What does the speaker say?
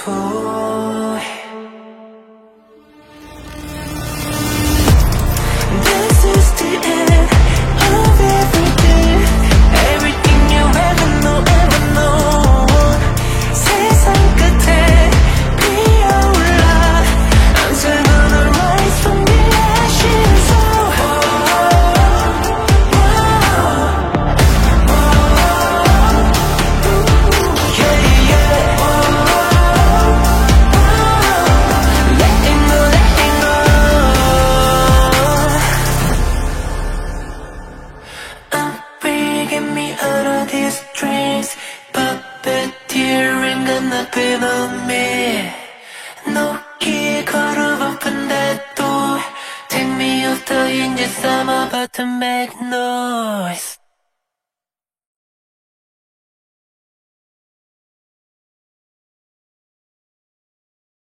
toy. This is the end of everything. Everything you ever know. 세상 끝에 피어올라. I'm still gonna rise from the ashes. On me. 녹기 걸어보픈데 또 Take me off the hinges, I'm about to make